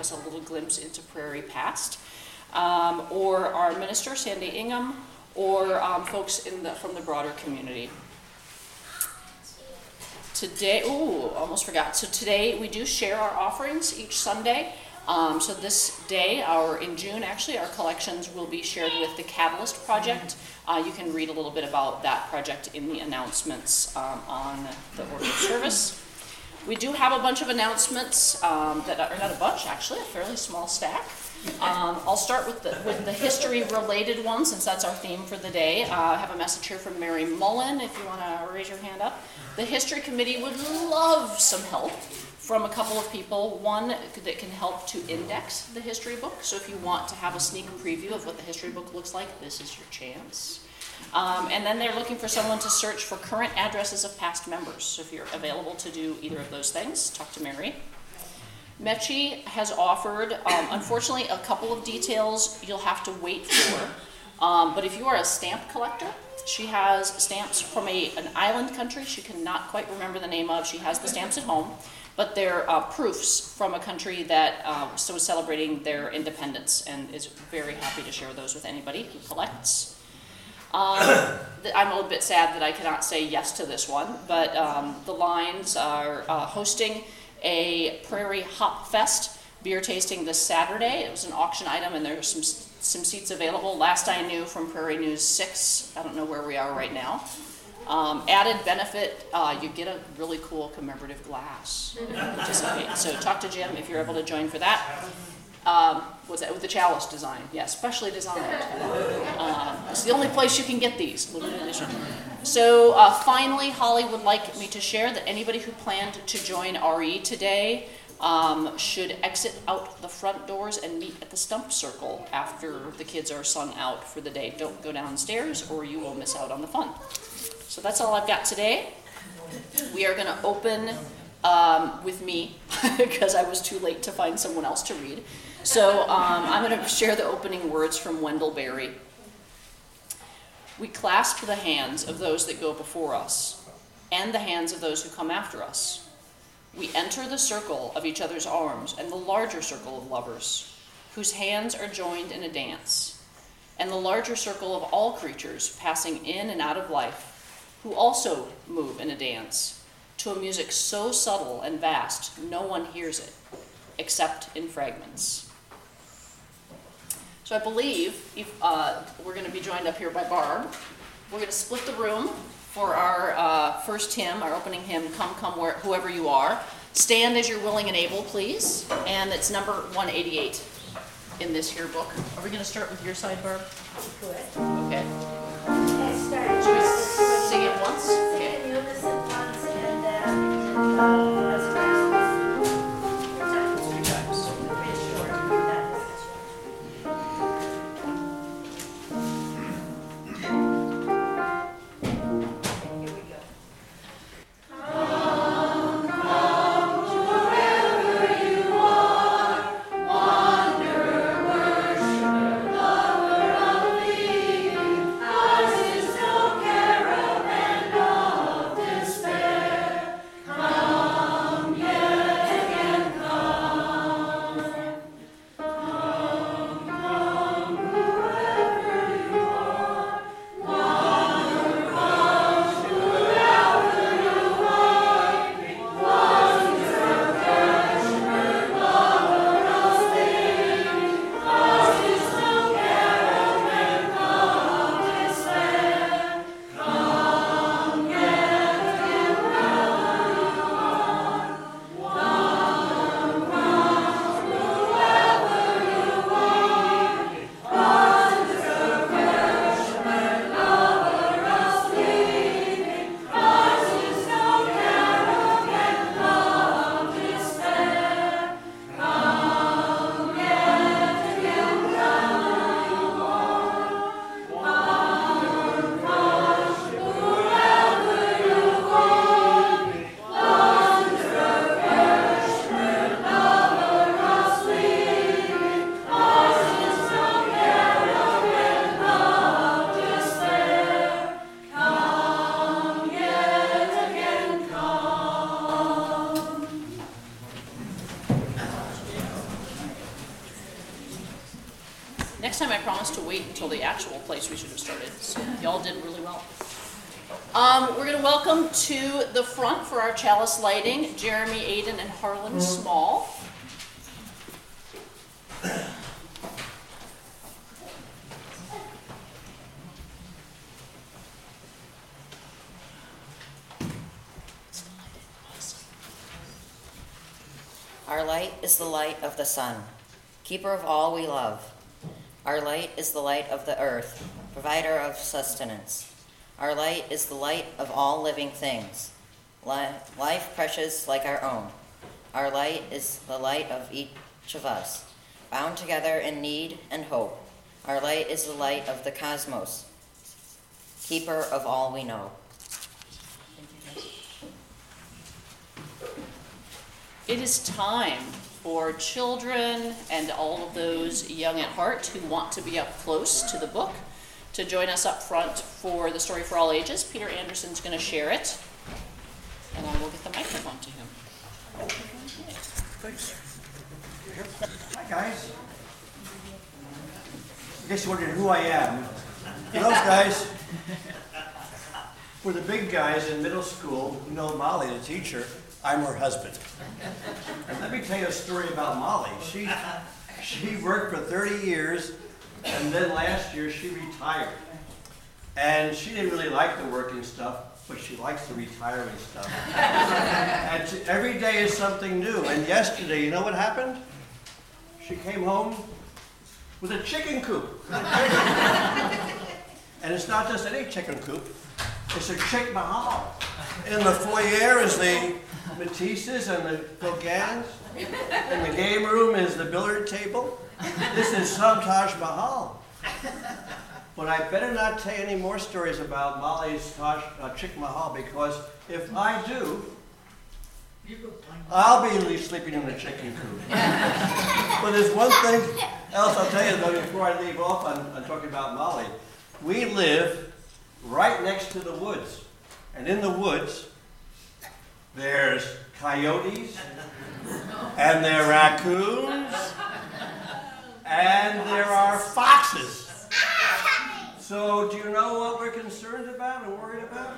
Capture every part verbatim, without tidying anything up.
us a little glimpse into Prairie past, um, or our minister, Sandy Ingham, or um, folks in the, from the broader community. Today, ooh, almost forgot. So today we do share our offerings each Sunday. Um, so this day, our in June actually, our collections will be shared with the Catalyst Project. Uh, you can read a little bit about that project in the announcements um, on the order of service. We do have a bunch of announcements um, that are not a bunch, actually, a fairly small stack. Um, I'll start with the, with the history-related one, since that's our theme for the day. Uh, I have a message here from Mary Mullen, if you want to raise your hand up. The History Committee would love some help from a couple of people. One that can help to index the history book. So if you want to have a sneak preview of what the history book looks like, this is your chance. Um, and then they're looking for someone to search for current addresses of past members. So if you're available to do either of those things, talk to Mary. Mechi has offered, um, unfortunately, a couple of details you'll have to wait for. Um, but if you are a stamp collector, she has stamps from a, an island country she cannot quite remember the name of. She has the stamps at home, but they're uh, proofs from a country that uh, was celebrating their independence and is very happy to share those with anybody who collects. Um, I'm a little bit sad that I cannot say yes to this one, but um, the Lines are uh, hosting a Prairie Hop Fest beer tasting this Saturday. It was an auction item and there's some some seats available. Last I knew from Prairie News six, I don't know where we are right now. Um, added benefit, uh, you get a really cool commemorative glass. So talk to Jim if you're able to join for that. Um, what's that? With the chalice design. Yeah, specially designed. Um, it's the only place you can get these, limited edition. So uh, finally, Holly would like me to share that anybody who planned to join R E today um, should exit out the front doors and meet at the stump circle after the kids are sung out for the day. Don't go downstairs or you will miss out on the fun. So that's all I've got today. We are going to open um, with me because I was too late to find someone else to read. So um, I'm going to share the opening words from Wendell Berry. We clasp the hands of those that go before us and the hands of those who come after us. We enter the circle of each other's arms and the larger circle of lovers, whose hands are joined in a dance, and the larger circle of all creatures passing in and out of life, who also move in a dance, to a music so subtle and vast no one hears it, except in fragments. So I believe if, uh, we're going to be joined up here by Barb. We're going to split the room for our uh, first hymn, our opening hymn, Come, Come, Where, Whoever You Are. Stand as you're willing and able, please. And it's number one eighty-eight in this here book. Are we going to start with your side, Barb? Good. Okay. Okay, start. Should we sing it once? Okay. Sing in unison once and then uh, as fast. Three times. Pretty short. That is okay, here we go. Come, Next time I promise to wait until the actual place we should have started. So y'all did really well. Um, we're going to welcome to the front for our chalice lighting, Jeremy Aiden and Harlan Small. Our light is the light of the sun, keeper of all we love. Our light is the light of the earth, provider of sustenance. Our light is the light of all living things, life precious like our own. Our light is the light of each of us, bound together in need and hope. Our light is the light of the cosmos, keeper of all we know. It is time for children and all of those young at heart who want to be up close to the book to join us up front for the Story for All Ages. Peter Anderson's going to share it, and I will get the microphone to him. Thanks. Hi, guys. I guess you're wondering who I am. For those guys, for the big guys in middle school, you know Molly, the teacher, I'm her husband. And let me tell you a story about Molly. She, she worked for thirty years, and then last year she retired. And she didn't really like the working stuff, but she likes the retirement stuff. And she, every day is something new. And yesterday, you know what happened? She came home with a chicken coop. And it's not just any chicken coop, it's a chick mahal. In the foyer is the Matisses and the Gauguins. In the game room is the billiard table. This is some Taj Mahal. But I better not tell you any more stories about Molly's Taj, uh, Chick Mahal, because if I do, I'll be sleeping in the chicken coop. But there's one thing else I'll tell you though before I leave off on, on talking about Molly. We live right next to the woods. And in the woods, there's coyotes, and there are raccoons, and there are foxes. So do you know what we're concerned about and worried about?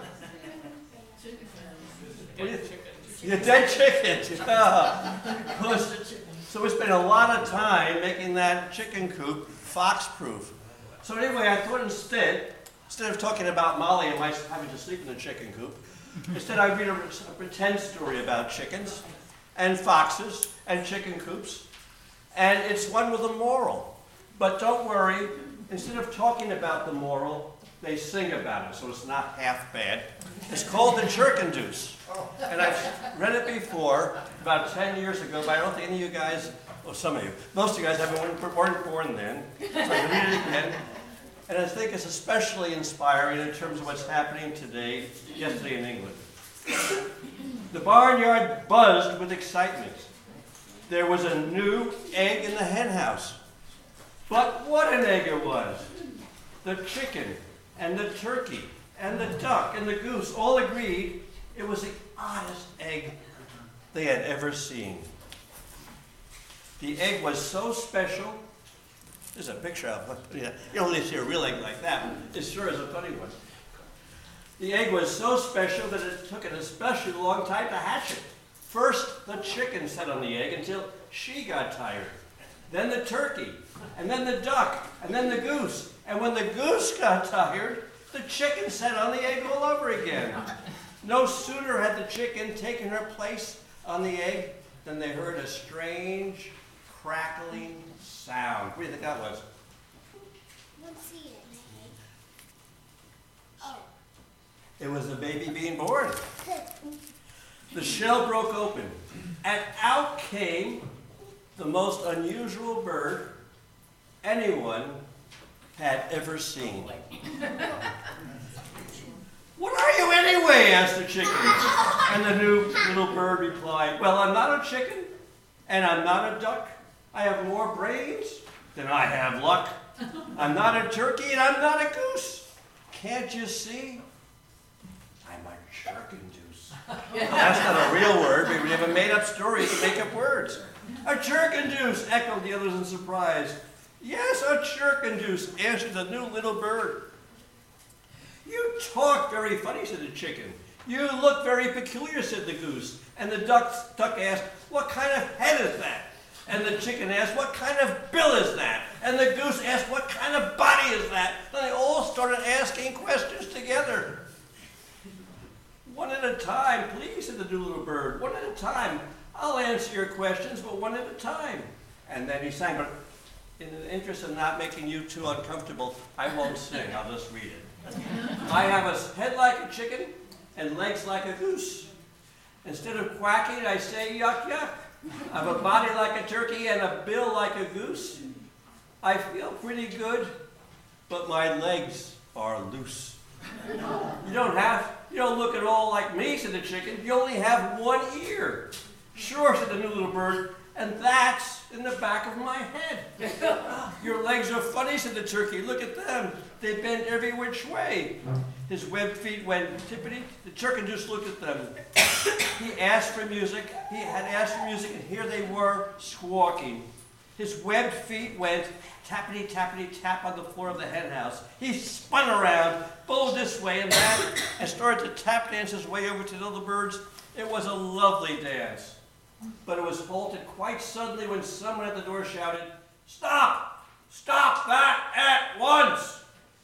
Dead chickens. Yeah, dead chickens. Yeah. So we spent a lot of time making that chicken coop fox-proof. So anyway, I thought instead, instead of talking about Molly and my having to sleep in the chicken coop, instead I read a, a pretend story about chickens and foxes and chicken coops. And it's one with a moral. But don't worry, instead of talking about the moral, they sing about it, so it's not half bad. It's called The Chirkandooce. And I've read it before, about ten years ago, but I don't think any of you guys, well, some of you, most of you guys haven't weren't born then, so I can read it again. And I think it's especially inspiring in terms of what's happening today, yesterday in England. The barnyard buzzed with excitement. There was a new egg in the hen house. But what an egg it was! The chicken and the turkey and the duck and the goose all agreed it was the oddest egg they had ever seen. The egg was so special. There's a picture of it. You don't really see a real egg like that. It sure is a funny one. The egg was so special that it took an especially long time to hatch it. First, the chicken sat on the egg until she got tired. Then the turkey, and then the duck, and then the goose. And when the goose got tired, the chicken sat on the egg all over again. No sooner had the chicken taken her place on the egg than they heard a strange, crackling sound. What do you think that was? Let's see it. Oh. It was the baby being born. The shell broke open, and out came the most unusual bird anyone had ever seen. What are you anyway? Asked the chicken. And the new little bird replied, well, I'm not a chicken, and I'm not a duck. I have more brains than I have luck. I'm not a turkey, and I'm not a goose. Can't you see? I'm a chirkandooce. That's not a real word. We have a made-up story to make up words. A chirkandooce, echoed the others in surprise. Yes, a chirk-induce, answered the new little bird. You talk very funny, said the chicken. You look very peculiar, said the goose. And the duck, duck asked, what kind of head is that? And the chicken asked, what kind of bill is that? And the goose asked, what kind of body is that? And they all started asking questions together. One at a time, please, said the new little bird. One at a time. I'll answer your questions, but one at a time. And then he sang, but in the interest of not making you too uncomfortable, I won't sing, I'll just read it. I have a head like a chicken and legs like a goose. Instead of quacking, I say yuck yuck. I have a body like a turkey and a bill like a goose. I feel pretty good, but my legs are loose. You don't have, you don't look at all like me, said the chicken. You only have one ear. Sure, said the new little bird, and that's in the back of my head. Your legs are funny, said the turkey. Look at them. They bend every which way. His webbed feet went tippity. The turkey just looked at them. He asked for music. He had asked for music, and here they were, squawking. His webbed feet went tappity, tappity, tap on the floor of the hen house. He spun around, bowled this way and that, and started to tap dance his way over to the other birds. It was a lovely dance. But it was halted quite suddenly when someone at the door shouted, "Stop! Stop that at once!"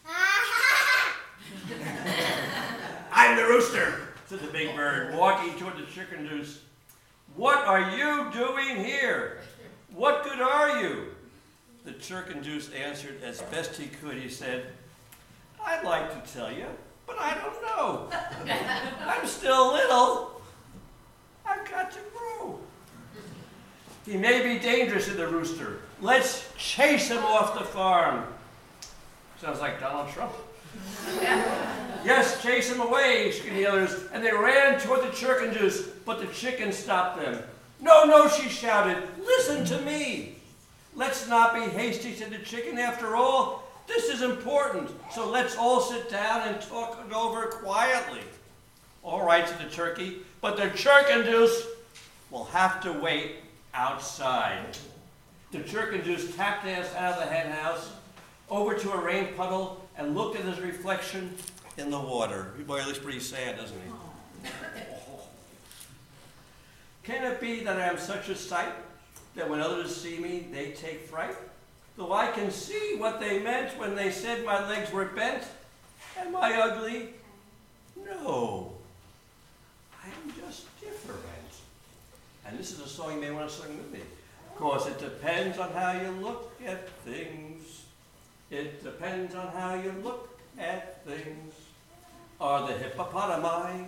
"I'm the rooster," said the big bird, walking toward the chirk-induce. "What are you doing here? What good are you?" The chirk-induce answered as best he could. He said, "I'd like to tell you, but I don't know. I'm still little. I've got to grow." "He may be dangerous," said the rooster. "Let's chase him off the farm." Sounds like Donald Trump. "Yes, chase him away," screamed the others, and they ran toward the chirk-induce, but the chicken stopped them. "No, no," she shouted, "listen to me." "Let's not be hasty," said the chicken. "After all, this is important, so let's all sit down and talk it over quietly." "All right," said the turkey, "but the chirk-induce will have to wait outside." The chirk-induce tap danced out of the hen house, over to a rain puddle, and looked at his reflection in the water. Boy, he looks pretty sad, doesn't he? Oh. "Can it be that I am such a sight, that when others see me, they take fright? Though I can see what they meant when they said my legs were bent. Am I ugly? No. I am just different." And this is a song you may want to sing with me. "'Cause it depends on how you look at things. It depends on how you look at things. Are the hippopotami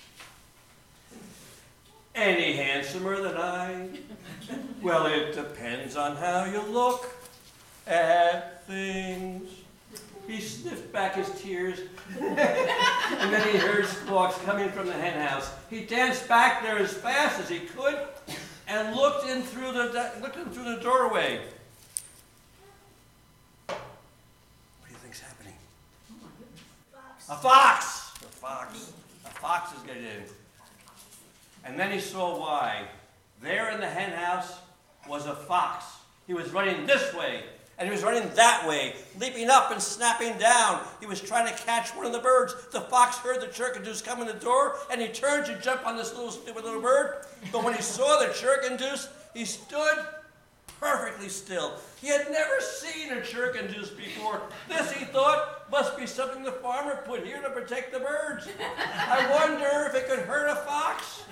any handsomer than I? Well, it depends on how you look at things." He sniffed back his tears, and then he heard squawks coming from the hen house. He danced back there as fast as he could, and looked in through the looked in through the doorway. What do you think's happening? A fox! A fox! A fox is getting in. And then he saw why. There in the hen house was a fox. He was running this way, and he was running that way, leaping up and snapping down. He was trying to catch one of the birds. The fox heard the chirk-induce come in the door, and he turned to jump on this little stupid little bird. But when he saw the chirk-induce, he stood perfectly still. He had never seen a chirk-induce before. This, he thought, must be something the farmer put here to protect the birds. I wonder if it could hurt a fox.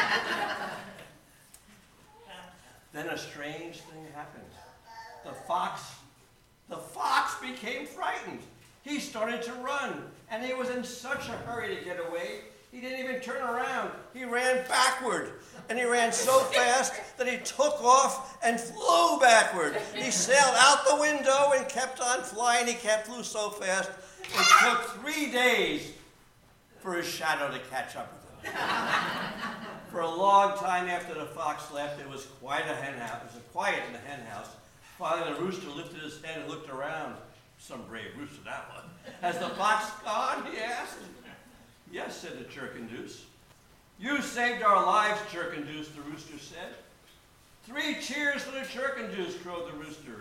Then a strange thing happened. The fox, the fox became frightened. He started to run, and he was in such a hurry to get away, he didn't even turn around. He ran backward, and he ran so fast that he took off and flew backward. He sailed out the window and kept on flying. He kept flew so fast, it took three days for his shadow to catch up with him. For a long time after the fox left, it was quite a hen house. It was quiet in the hen house. Finally, the rooster lifted his head and looked around. Some brave rooster, that one. "Has the fox gone?" he asked. "Yes," said the chirk-induce. "You saved our lives, chirk-induce," the rooster said. "Three cheers for the chirk-induce," crowed the rooster.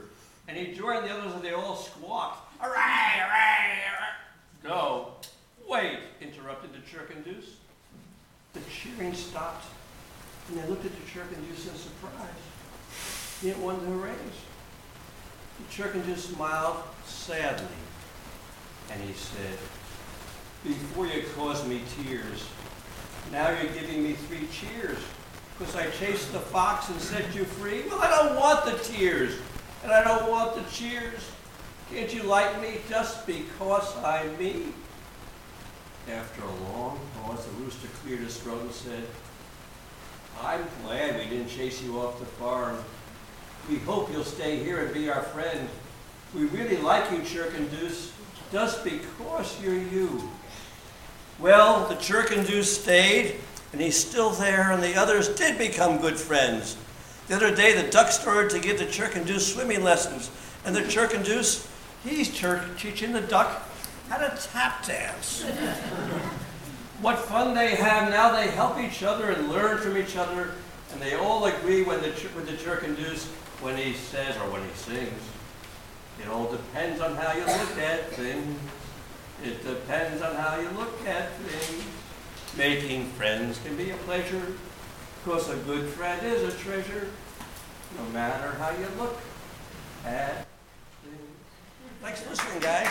And he joined the others and they all squawked. Hooray, hooray, hooray. No, wait, interrupted the Chirk-and-Deuce. The cheering stopped, and they looked at the Chirk-and-Deuce in surprise. He didn't want the hoorays. The Chirk-and-Deuce smiled sadly, and he said, before you caused me tears, now you're giving me three cheers, because I chased the fox and set you free. Well, I don't want the tears, and I don't want the cheers. Can't you like me just because I'm me? After a long pause, the rooster cleared his throat and said, I'm glad we didn't chase you off the farm. We hope you'll stay here and be our friend. We really like you, Chirk-and-Deuce, just because you're you. Well, the Chirk-and-Deuce stayed, and he's still there, and the others did become good friends. The other day, the duck started to give the Chirk-and-Deuce swimming lessons, and the Chirk-and-Deuce, he's chirk teaching the duck how to tap dance. What fun they have now. They help each other and learn from each other, and they all agree when the, with the Chirk-and-Deuce when he says or when he sings. It all depends on how you look at things. It depends on how you look at things. Making friends can be a pleasure, because a good friend is a treasure, no matter how you look at things. Thanks for listening, guys.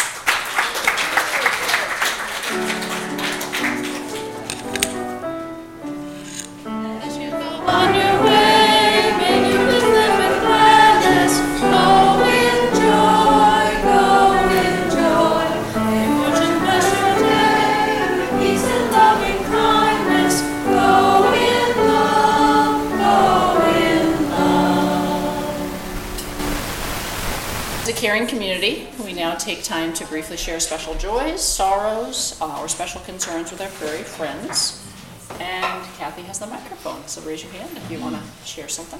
As you go on your way, may you live with gladness. Go with joy, go with joy. May fortune bless your day. Peace and loving kindness. Go in love, go in love. As a caring community, we now take time to briefly share special joys, sorrows, uh, or special concerns with our furry friends. And Kathy has the microphone, so raise your hand if you want to share something.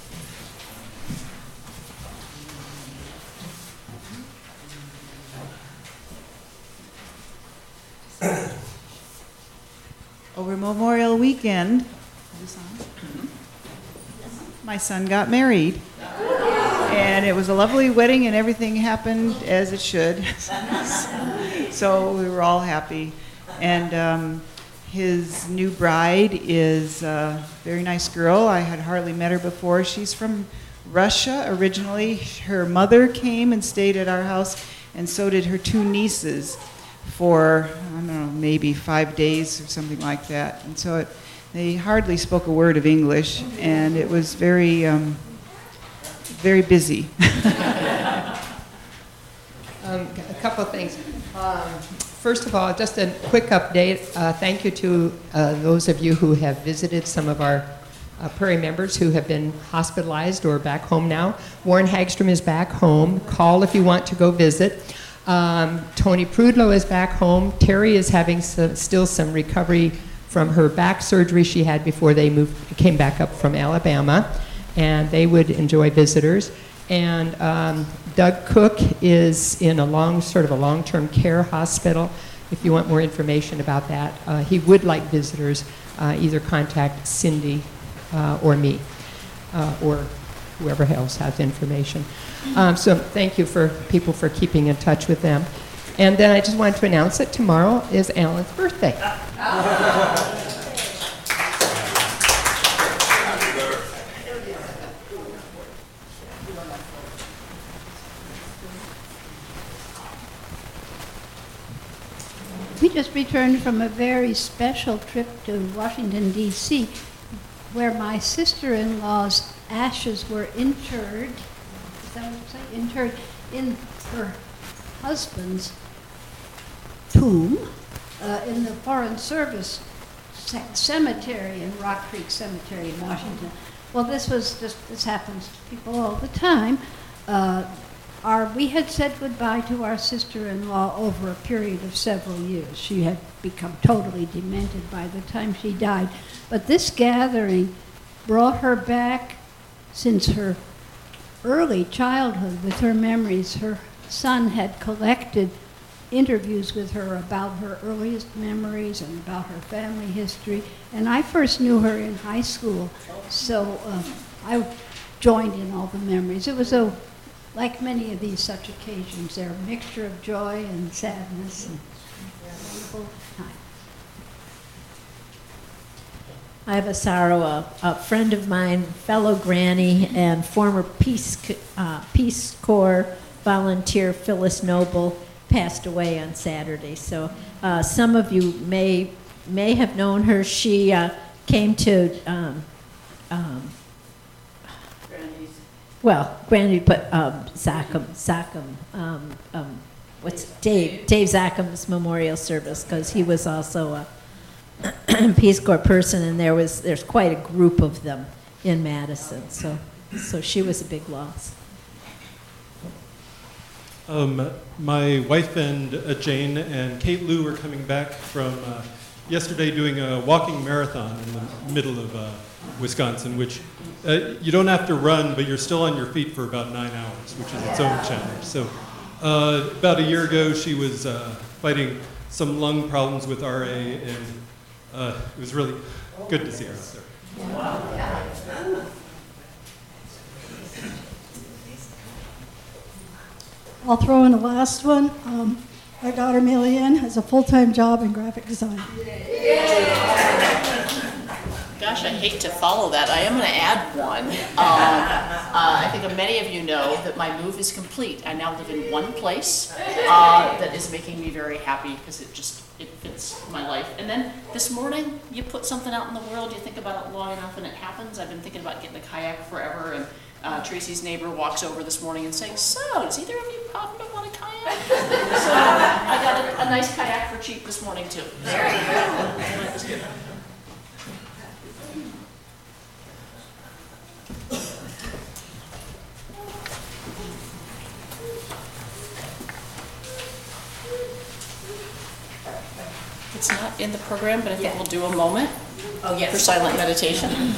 Over Memorial Weekend, is this on? My son got married. And it was a lovely wedding, and everything happened as it should. So we were all happy. And um, his new bride is a very nice girl. I had hardly met her before. She's from Russia originally. Her mother came and stayed at our house, and so did her two nieces for, I don't know, maybe five days or something like that. And so it, they hardly spoke a word of English, and it was very... Um, very busy. um, a couple of things. Um, first of all, just a quick update. Uh, thank you to uh, those of you who have visited some of our uh, Prairie members who have been hospitalized or back home now. Warren Hagstrom is back home. Call if you want to go visit. Um, Tony Prudlow is back home. Terry is having some, still some recovery from her back surgery she had before they moved, came back up from Alabama. And they would enjoy visitors. And um, Doug Cook is in a long, sort of a long-term care hospital. If you want more information about that, uh, he would like visitors. Uh, either contact Cindy uh, or me, uh, or whoever else has information. Um, so thank you for people for keeping in touch with them. And then I just wanted to announce that tomorrow is Alan's birthday. We just returned from a very special trip to Washington, D C, where my sister-in-law's ashes were interred, is that what you say? Interred in her husband's tomb uh, in the Foreign Service cemetery in Rock Creek Cemetery in Washington. Well, this was just, this happens to people all the time. Uh, Our, we had said goodbye to our sister-in-law over a period of several years. She had become totally demented by the time she died. But this gathering brought her back since her early childhood with her memories. Her son had collected interviews with her about her earliest memories and about her family history. And I first knew her in high school, so uh, I joined in all the memories. It was a like many of these such occasions, they're a mixture of joy and sadness and a wonderful time. I have a sorrow. A, a friend of mine, fellow granny and former Peace, uh, Peace Corps volunteer Phyllis Noble, passed away on Saturday. So uh, some of you may may have known her. She uh, came to, um, um, well, Granny, but um, Zachem, Zachem, um, um, what's Dave, Dave Zachem's memorial service, because he was also a Peace Corps person, and there was there's quite a group of them in Madison. So, so she was a big loss. Um, my wife and uh, Jane and Kate Lou are coming back from uh, yesterday doing a walking marathon in the middle of uh, Wisconsin, which uh, you don't have to run, but you're still on your feet for about nine hours, which is its own challenge. So uh, about a year ago, she was uh, fighting some lung problems with R A, and uh, it was really good to see her out there. I'll throw in the last one. Um, my daughter Millian has a full-time job in graphic design. Gosh, I hate to follow that. I am going to add one. Um, uh, I think many of you know that my move is complete. I now live in one place uh, that is making me very happy because it just it fits my life. And then this morning, you put something out in the world, you think about it long enough, and it happens. I've been thinking about getting a kayak forever, and uh, Tracy's neighbor walks over this morning and saying, "So, does either of you happen to want a kayak?" So I got a, a nice kayak for cheap this morning too. There you go. That was good. It's not in the program, but I think we'll do a moment Oh, yes. for silent meditation.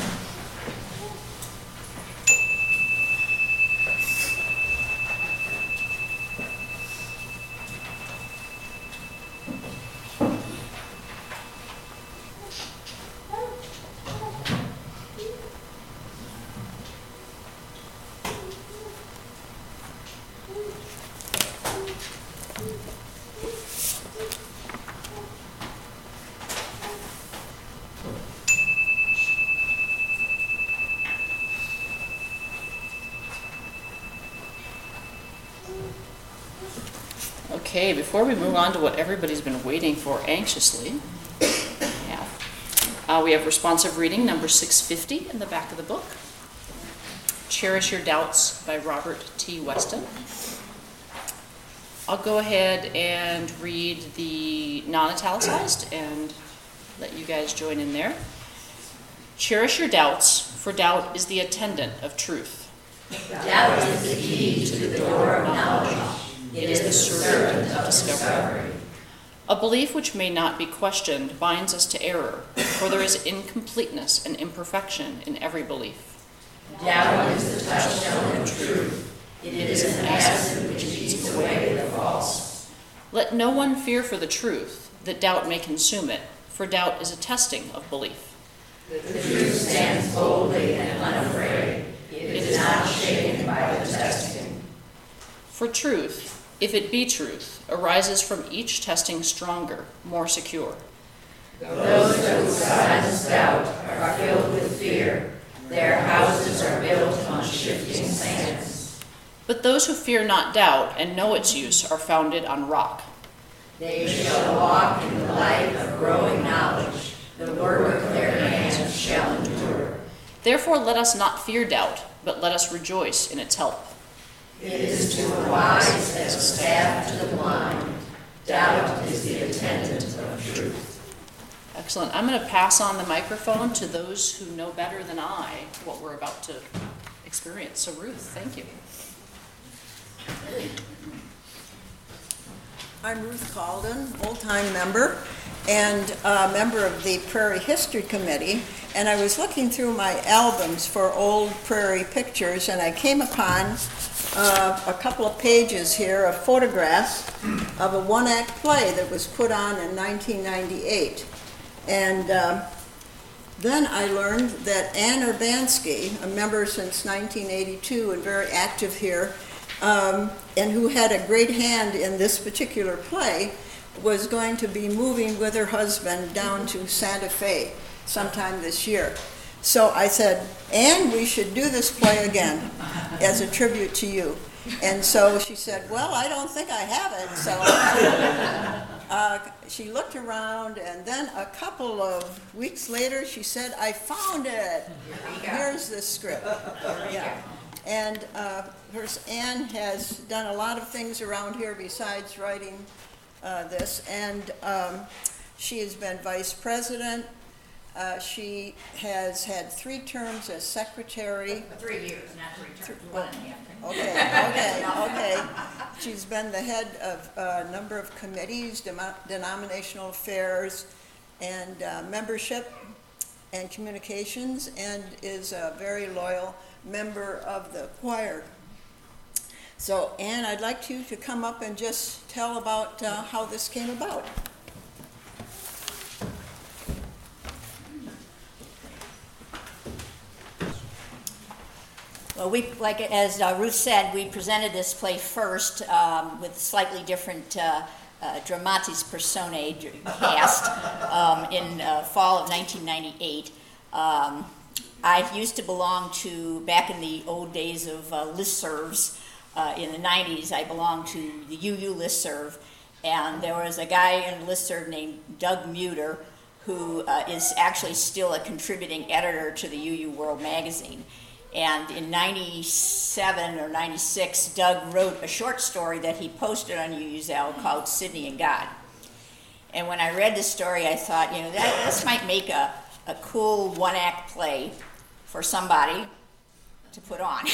Okay, before we move on to what everybody's been waiting for anxiously, yeah, uh, we have responsive reading number six fifty in the back of the book. Cherish Your Doubts by Robert T. Weston. I'll go ahead and read the non-italicized and let you guys join in there. Cherish your doubts, for doubt is the attendant of truth. Doubt is the key to the door of knowledge. It is the servant of discovery. A belief which may not be questioned binds us to error, for there is incompleteness and imperfection in every belief. Doubt is the touchstone of truth. It is an acid which beats away the false. Let no one fear for the truth, that doubt may consume it, for doubt is a testing of belief. The truth stands boldly and unafraid. It is not shaken by the testing. For truth, if it be truth, arises from each testing stronger, more secure. Those who silence doubt are filled with fear. Their houses are built on shifting sands. But those who fear not doubt and know its use are founded on rock. They shall walk in the light of growing knowledge. The work of their hands shall endure. Therefore let us not fear doubt, but let us rejoice in its help. It is to the wise as a staff to the blind. Doubt is the attendant of truth. Excellent. I'm going to pass on the microphone to those who know better than I what we're about to experience. So Ruth, thank you. I'm Ruth Calden, old-time member and a member of the Prairie History Committee, and I was looking through my albums for old prairie pictures, and I came upon uh, a couple of pages here of photographs of a one-act play that was put on in nineteen ninety-eight. And uh, then I learned that Ann Urbanski, a member since nineteen eighty-two and very active here, um, and who had a great hand in this particular play, was going to be moving with her husband down to Santa Fe sometime this year. So I said, Anne, we should do this play again as a tribute to you. And so she said, well, I don't think I have it. So uh, she looked around, and then a couple of weeks later, she said, I found it. Here's the script. Yeah. And uh, of course, Anne has done a lot of things around here besides writing uh, this. And um, she has been vice president. Uh, she has had three terms as secretary. Three years, not three terms, Three, one and a half. Okay, okay, okay. She's been the head of a number of committees, demo- denominational affairs, and uh, membership and communications, and is a very loyal member of the choir. So, Anne, I'd like you to come up and just tell about uh, how this came about. Well, we, like as uh, Ruth said, we presented this play first um, with slightly different uh, uh, dramatis personae cast um, in uh, fall of nineteen ninety-eight. Um, I used to belong to, back in the old days of uh, listservs uh, in the nineties, I belonged to the U U listserv, and there was a guy in the listserv named Doug Muter, who uh, is actually still a contributing editor to the U U World magazine. And in ninety-seven or ninety-six, Doug wrote a short story that he posted on U U's L called Sydney and God. And when I read this story, I thought, you know, that, this might make a, a cool one-act play for somebody to put on.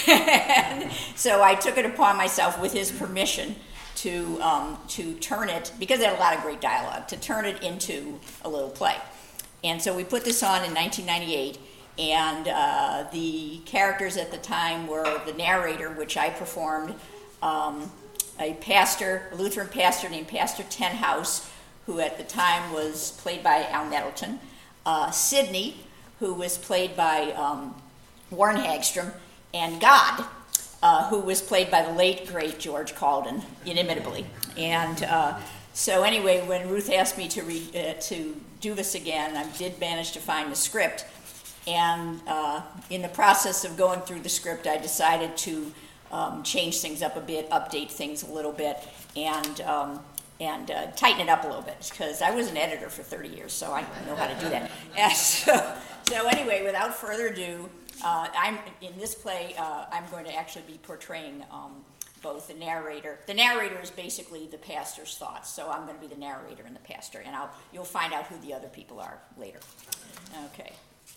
So I took it upon myself, with his permission, to, um, to turn it, because it had a lot of great dialogue, to turn it into a little play. And so we put this on in nineteen ninety-eight. And uh, the characters at the time were the narrator, which I performed, um, a pastor, a Lutheran pastor named Pastor Tenhouse, who at the time was played by Al Nettleton, uh, Sydney, who was played by um, Warren Hagstrom, and God, uh, who was played by the late, great George Calden, inimitably. And uh, so anyway, when Ruth asked me to, read, uh, to do this again, I did manage to find the script. And uh, in the process of going through the script, I decided to um, change things up a bit, update things a little bit, and um, and uh, tighten it up a little bit, because I was an editor for thirty years, so I know how to do that. And so, so anyway, without further ado, uh, I'm in this play. Uh, I'm going to actually be portraying um, both the narrator. The narrator is basically the pastor's thoughts, so I'm going to be the narrator and the pastor, and I'll you'll find out who the other people are later. Okay.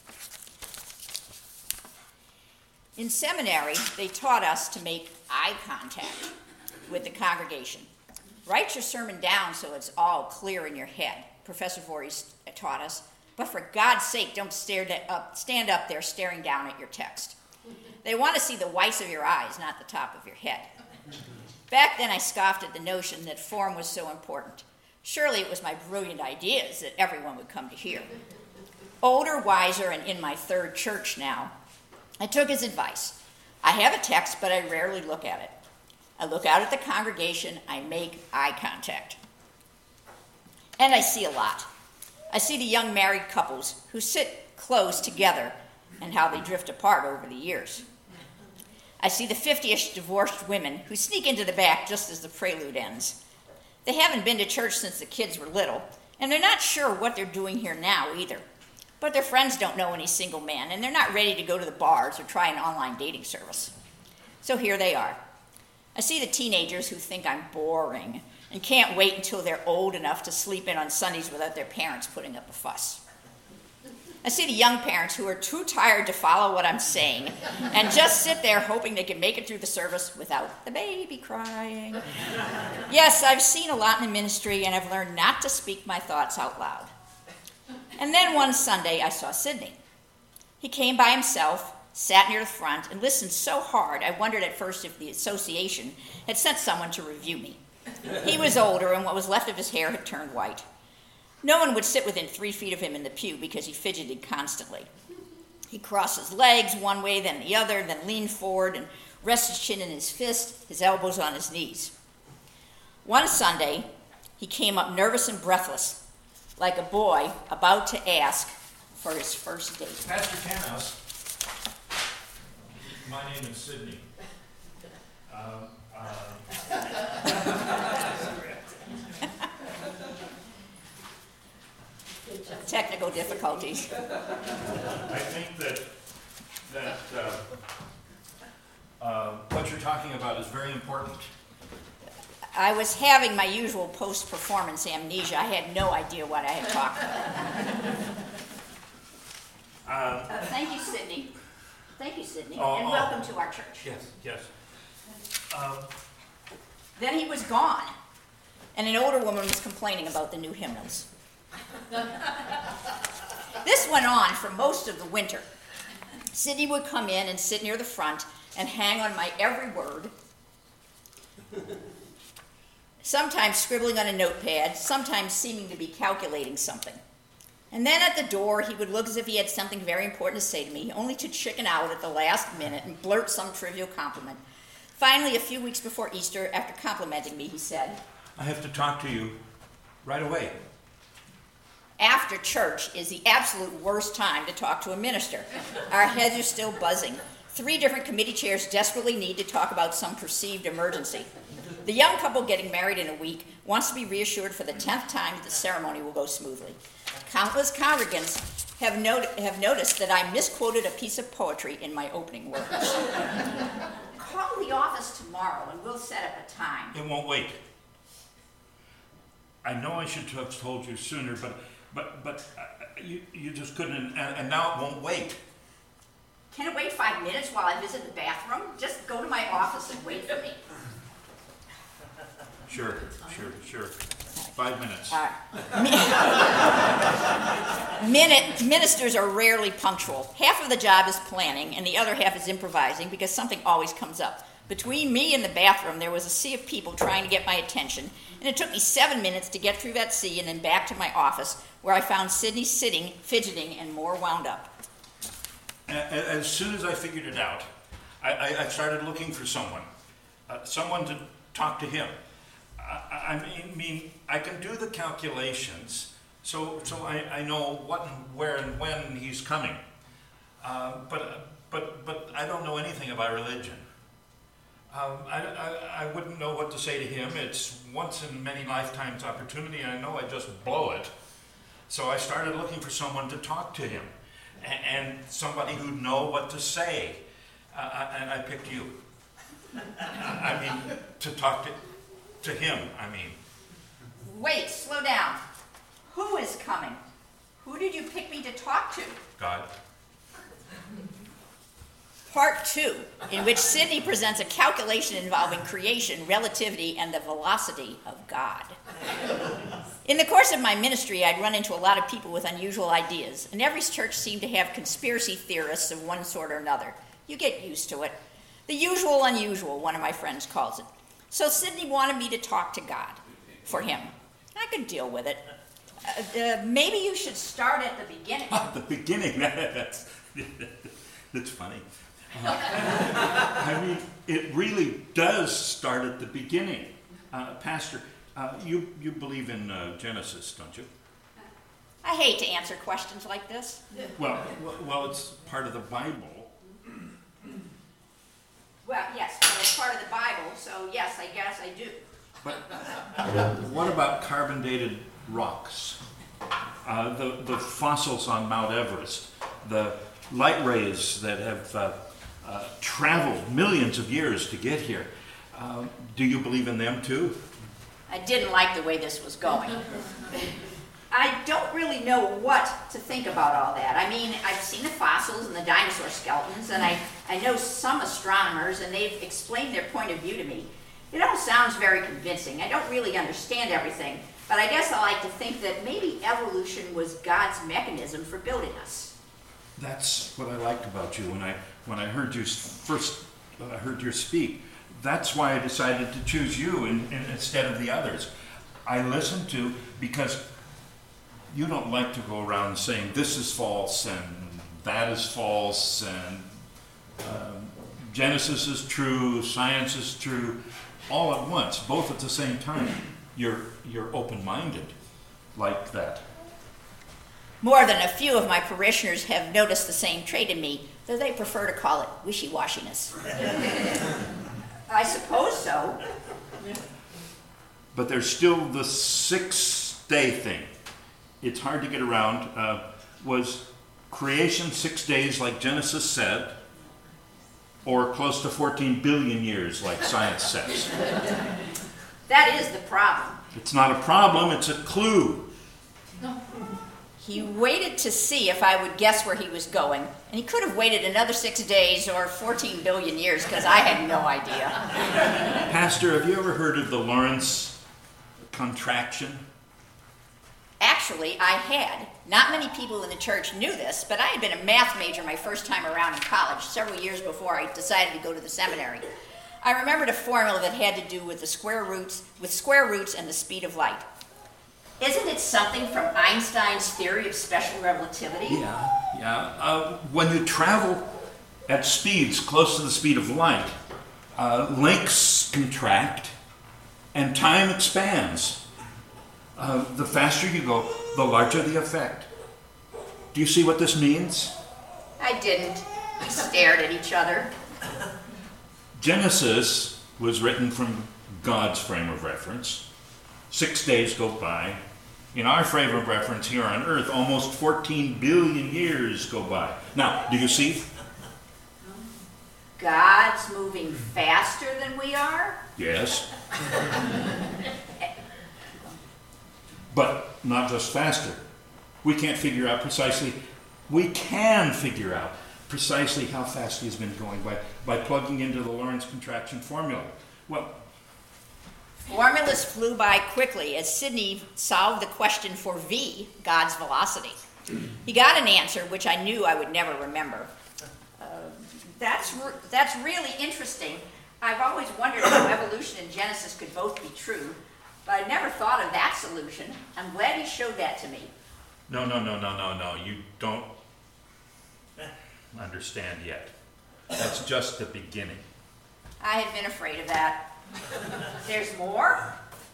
In seminary, they taught us to make eye contact with the congregation. Write your sermon down so it's all clear in your head, Professor Voorhees taught us. But for God's sake, don't stare up, stand up there staring down at your text. They want to see the whites of your eyes, not the top of your head. Back then, I scoffed at the notion that form was so important. Surely it was my brilliant ideas that everyone would come to hear. Older, wiser, and in my third church now, I took his advice. I have a text, but I rarely look at it. I look out at the congregation, I make eye contact. And I see a lot. I see the young married couples who sit close together and how they drift apart over the years. I see the fifty-ish divorced women who sneak into the back just as the prelude ends. They haven't been to church since the kids were little, and they're not sure what they're doing here now either. But their friends don't know any single man, and they're not ready to go to the bars or try an online dating service. So here they are. I see the teenagers who think I'm boring and can't wait until they're old enough to sleep in on Sundays without their parents putting up a fuss. I see the young parents who are too tired to follow what I'm saying and just sit there hoping they can make it through the service without the baby crying. Yes, I've seen a lot in the ministry, and I've learned not to speak my thoughts out loud. And then one Sunday, I saw Sydney. He came by himself, sat near the front, and listened so hard I wondered at first if the association had sent someone to review me. He was older, and what was left of his hair had turned white. No one would sit within three feet of him in the pew because he fidgeted constantly. He crossed his legs one way, then the other, then leaned forward, and rests his chin in his fist, his elbows on his knees. One Sunday, he came up nervous and breathless, like a boy about to ask for his first date. Pastor Canhouse, my name is Sidney. Um, uh, Technical difficulties. I think that that uh, uh, what you're talking about is very important. I was having my usual post-performance amnesia. I had no idea what I had talked about. Uh, Uh, thank you, Sidney. Thank you, Sidney, Oh, and oh. welcome to our church. yes, yes. Um, Then he was gone, and an older woman was complaining about the new hymnals. This went on for most of the winter. Sidney would come in and sit near the front and hang on my every word, sometimes scribbling on a notepad, sometimes seeming to be calculating something. And then at the door, he would look as if he had something very important to say to me, only to chicken out at the last minute and blurt some trivial compliment. Finally, a few weeks before Easter, after complimenting me, he said, I have to talk to you right away. after church is the absolute worst time to talk to a minister. Our heads are still buzzing. Three different committee chairs desperately need to talk about some perceived emergency. The young couple getting married in a week wants to be reassured for the tenth time that the ceremony will go smoothly. Countless congregants have, not- have noticed that I misquoted a piece of poetry in my opening words. Call the office tomorrow and we'll set up a time. It won't wait. I know I should have told you sooner, but but but uh, you you just couldn't, and, and now it won't wait. Can it wait five minutes while I visit the bathroom? Just go to my office and wait for me. Sure, sure, sure. Five minutes. All right. Minute, ministers are rarely punctual. Half of the job is planning, and the other half is improvising because something always comes up. Between me and the bathroom, there was a sea of people trying to get my attention, and it took me seven minutes to get through that sea and then back to my office, where I found Sidney sitting, fidgeting, and more wound up. A- a- As soon as I figured it out, I, I, I started looking for someone, uh, someone to talk to him. I, I mean, mean, I can do the calculations, so so I, I know what and where and when he's coming. Uh, but but but I don't know anything about religion. Um, I, I I wouldn't know what to say to him. It's once in many lifetimes opportunity, and I know I just blow it. So I started looking for someone to talk to him, and, and somebody who'd know what to say. Uh, and I picked you. I mean, to talk to. To him, I mean. Wait, slow down. Who is coming? Who did you pick me to talk to? God. Part two, in which Sidney presents a calculation involving creation, relativity, and the velocity of God. In the course of my ministry, I'd run into a lot of people with unusual ideas, and every church seemed to have conspiracy theorists of one sort or another. You get used to it. The usual unusual, one of my friends calls it. So Sidney wanted me to talk to God for him. I could deal with it. Uh, uh, maybe you should start at the beginning. At the beginning, that's, that's funny. Uh, I mean, it really does start at the beginning. Uh, Pastor, uh, you, you believe in uh, Genesis, don't you? I hate to answer questions like this. Well, well, well, it's part of the Bible. Well, yes, well, it's part of the Bible, so yes, I guess I do. But what about carbon-dated rocks? Uh, the, the fossils on Mount Everest, the light rays that have uh, uh, traveled millions of years to get here. Uh, do you believe in them too? I didn't like the way this was going. I don't really know what to think about all that. I mean, I've seen the fossils and the dinosaur skeletons, and I, I know some astronomers, and they've explained their point of view to me. It all sounds very convincing. I don't really understand everything, but I guess I like to think that maybe evolution was God's mechanism for building us. That's what I liked about you when I when I heard you first uh, heard you speak. That's why I decided to choose you in, in, instead of the others. I listened to because you don't like to go around saying this is false and that is false and um, Genesis is true, science is true, all at once, both at the same time. You're, you're open-minded like that. More than a few of my parishioners have noticed the same trait in me, though they prefer to call it wishy-washiness. I suppose so. But there's still the six-day thing. It's hard to get around. Uh, was creation six days like Genesis said, or close to fourteen billion years like science says? That is the problem. It's not a problem, it's a clue. He waited to see if I would guess where he was going, and he could have waited another six days or fourteen billion years, because I had no idea. Pastor, have you ever heard of the Lorentz contraction? Actually, I had. Not many people in the church knew this, but I had been a math major my first time around in college, several years before I decided to go to the seminary. I remembered a formula that had to do with the square roots, with square roots and the speed of light. Isn't it something from Einstein's theory of special relativity? Yeah, yeah. Uh, when you travel at speeds close to the speed of light, uh, lengths contract and time expands. Uh, the faster you go, the larger the effect. Do you see what this means? I didn't. We stared at each other. Genesis was written from God's frame of reference. Six days go by. In our frame of reference here on Earth, almost fourteen billion years go by. Now, do you see? God's moving faster than we are? Yes. But not just faster. We can't figure out precisely, we can figure out precisely how fast he's been going by, by plugging into the Lorentz contraction formula. Well, formulas flew by quickly as Sidney solved the question for V, God's velocity. He got an answer which I knew I would never remember. Uh, that's, re- that's really interesting. I've always wondered how evolution and Genesis could both be true, but I never thought of that solution. I'm glad he showed that to me. no, no, no, no, no, no. You don't understand yet. That's just the beginning. I had been afraid of that. There's more?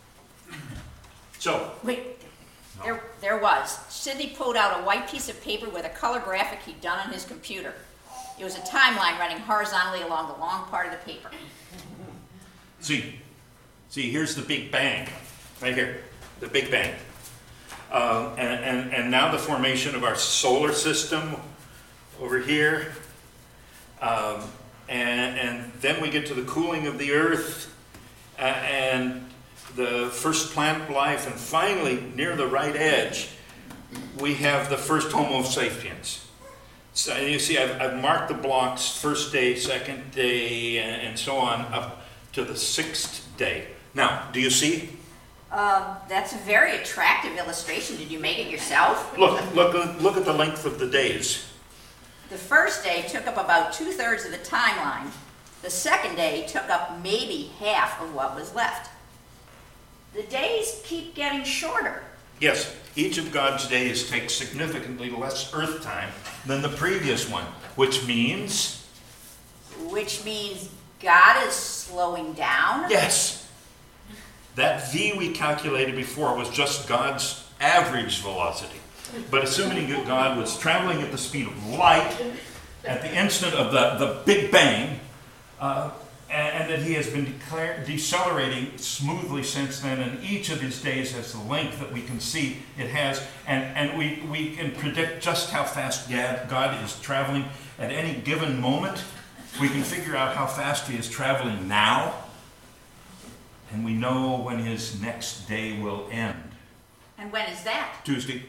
So, Wait, there, there was. Sidney pulled out a white piece of paper with a color graphic he'd done on his computer. It was a timeline running horizontally along the long part of the paper. see, see, here's the Big Bang, right here, the Big Bang. Um, and, and, and now the formation of our solar system over here. Um, and, and then we get to the cooling of the Earth uh, and the first plant life. And finally, near the right edge, we have the first Homo sapiens. So you see, I've, I've marked the blocks, first day, second day, and, and so on, up to the sixth day. Now, do you see? Um, that's a very attractive illustration. Did you make it yourself? Look, look, look at the length of the days. The first day took up about two-thirds of the timeline. The second day took up maybe half of what was left. The days keep getting shorter. Yes, each of God's days takes significantly less Earth time than the previous one, which means? Which means God is slowing down? Yes. That V we calculated before was just God's average velocity. But assuming that God was traveling at the speed of light at the instant of the, the Big Bang, uh, and, and that he has been declare, decelerating smoothly since then, and each of his days has the length that we can see it has, and, and we, we can predict just how fast God is traveling at any given moment. We can figure out how fast he is traveling now, and we know when his next day will end. And when is that? Tuesday.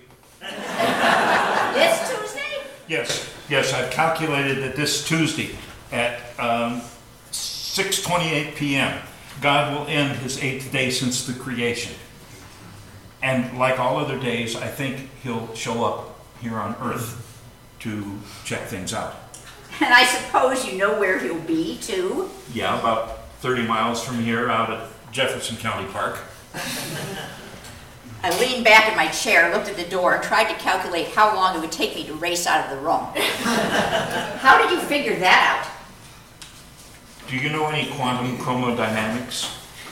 This Tuesday? Yes, yes, I've calculated that this Tuesday at um, six twenty-eight p.m., God will end his eighth day since the creation. And like all other days, I think he'll show up here on Earth to check things out. And I suppose you know where he'll be, too? Yeah, about thirty miles from here, out at Jefferson County Park. I leaned back in my chair, looked at the door, and tried to calculate how long it would take me to race out of the room. How did you figure that out? do you know any quantum chromodynamics?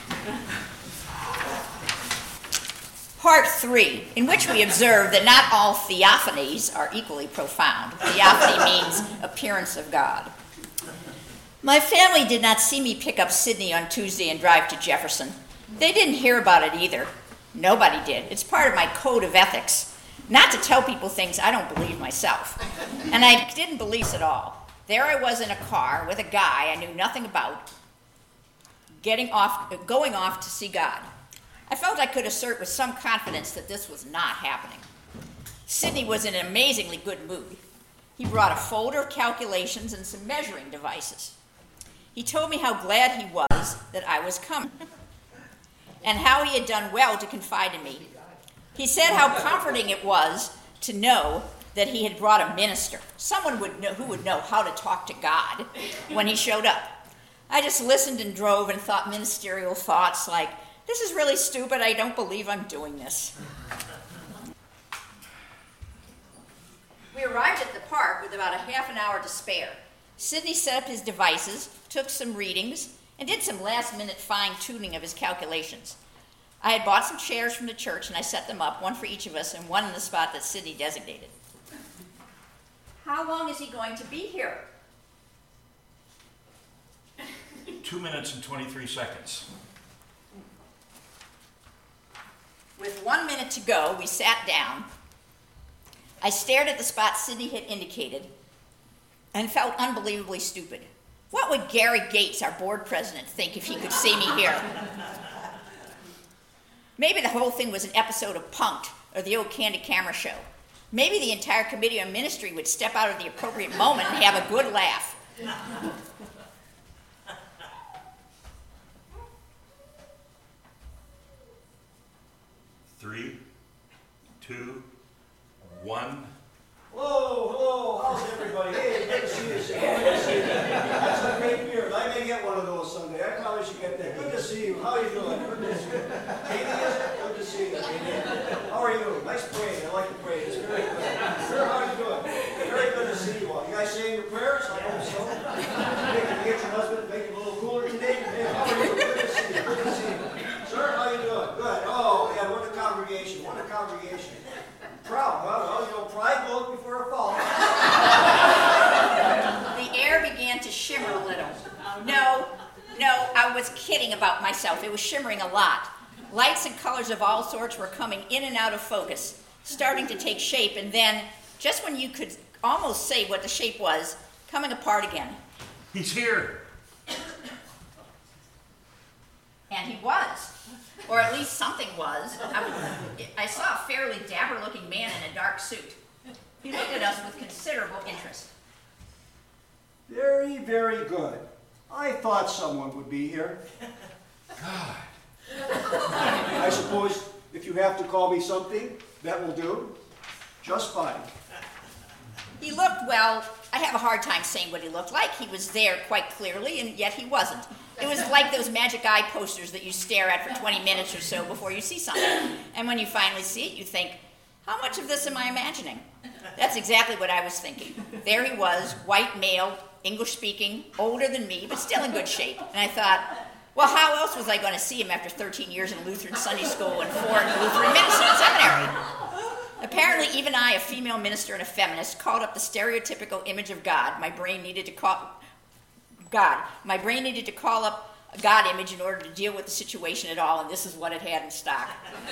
Part three, in which we observe that not all theophanies are equally profound. Theophany means appearance of God. My family did not see me pick up Sydney on Tuesday and drive to Jefferson. They didn't hear about it either. Nobody did. It's part of my code of ethics, not to tell people things I don't believe myself. And I didn't believe it at all. There I was in a car with a guy I knew nothing about, getting off, going off to see God. I felt I could assert with some confidence that this was not happening. Sydney was in an amazingly good mood. He brought a folder of calculations and some measuring devices. He told me how glad he was that I was coming, and how he had done well to confide in me. He said how comforting it was to know that he had brought a minister, someone would know, who would know how to talk to God when he showed up. I just listened and drove and thought ministerial thoughts like, this is really stupid, I don't believe I'm doing this. We arrived at the park with about a half an hour to spare. Sydney set up his devices, took some readings, and did some last-minute fine-tuning of his calculations. I had bought some chairs from the church, and I set them up, one for each of us, and one in the spot that Sydney designated. How long is he going to be here? Two minutes and twenty-three seconds. With one minute to go, we sat down. I stared at the spot Sydney had indicated and felt unbelievably stupid. What would Gary Gates, our board president, think if he could see me here? Maybe the whole thing was an episode of Punk'd or the old Candid Camera show. Maybe the entire committee on ministry would step out at the appropriate moment and have a good laugh. Three, two, one. Hello, hello, how's everybody? Hey, good to see you, sir. Good to see you. That's a great beard. I may get one of those someday. I probably should get that. Good to see you. How are you doing? Good to see you. Katie, is it? Good to see you, Katie. How are you? Nice parade. I like the parade. It's very good. Sir, how are you doing? Very good to see you all. You guys saying your prayers? I hope so. Hey, can you get your husband to make it a little cooler today? Hey, how are you? Good to see you. Good to see you. Sir, how you doing? Good. Oh, yeah, we're the congregation. We're the congregation. Proud, huh? Well, you know, pride goes before a fall. The air began to shimmer a little. No, no, I was kidding about myself. It was shimmering a lot. Lights and colors of all sorts were coming in and out of focus, starting to take shape, and then, just when you could almost say what the shape was, coming apart again. He's here. And he was. Or at least something was. I, was, I saw a fairly dapper-looking man in a dark suit. He looked at us with considerable interest. Very, very good. I thought someone would be here. God. I suppose if you have to call me something, that will do. Just fine. He looked, well, I have a hard time saying what he looked like. He was there quite clearly, and yet he wasn't. It was like those magic eye posters that you stare at for twenty minutes or so before you see something. And when you finally see it, you think, how much of this am I imagining? That's exactly what I was thinking. There he was, white male, English speaking, older than me, but still in good shape. And I thought, well, how else was I going to see him after thirteen years in Lutheran Sunday school and four in Lutheran ministry seminary? Apparently, even I, a female minister and a feminist, called up the stereotypical image of God. My brain needed to call God. My brain needed to call up a God image in order to deal with the situation at all, and this is what it had in stock.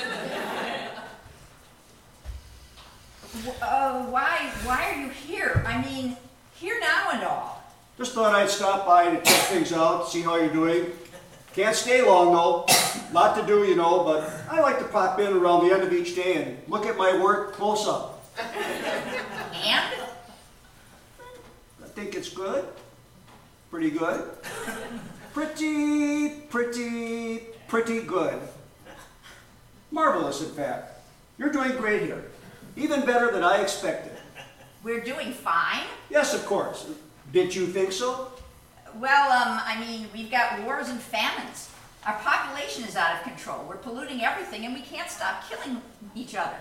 uh, why, why are you here? I mean, here now and all. Just thought I'd stop by to check things out, see how you're doing. Can't stay long, though. Lot to do, you know, but I like to pop in around the end of each day and look at my work close up. And? I think it's good. Pretty good. Pretty, pretty, pretty good. Marvelous, in fact. You're doing great here. Even better than I expected. We're doing fine? Yes, of course. Didn't you think so? Well, um, I mean, we've got wars and famines. Our population is out of control. We're polluting everything, and we can't stop killing each other.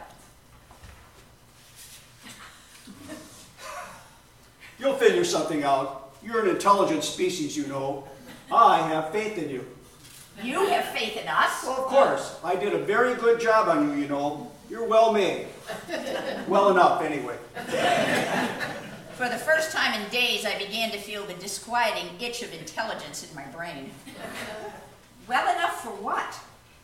You'll figure something out. You're an intelligent species, you know. I have faith in you. You have faith in us? Well, of course. I did a very good job on you, you know. You're well made. Well enough, anyway. For the first time in days, I began to feel the disquieting itch of intelligence in my brain. Well enough for what?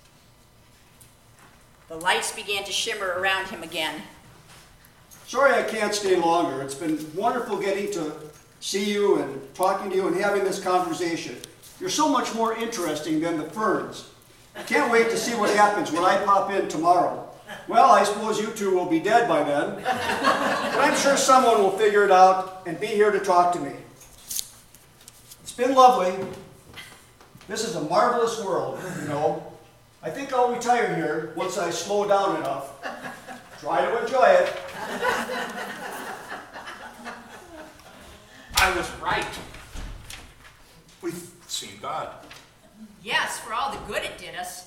The lights began to shimmer around him again. Sorry I can't stay longer. It's been wonderful getting to see you and talking to you and having this conversation. You're so much more interesting than the ferns. I can't wait to see what happens when I pop in tomorrow. Well, I suppose you two will be dead by then. But I'm sure someone will figure it out and be here to talk to me. It's been lovely. This is a marvelous world, you know. I think I'll retire here once I slow down enough. Try to enjoy it. I was right. We've seen God. Yes, for all the good it did us.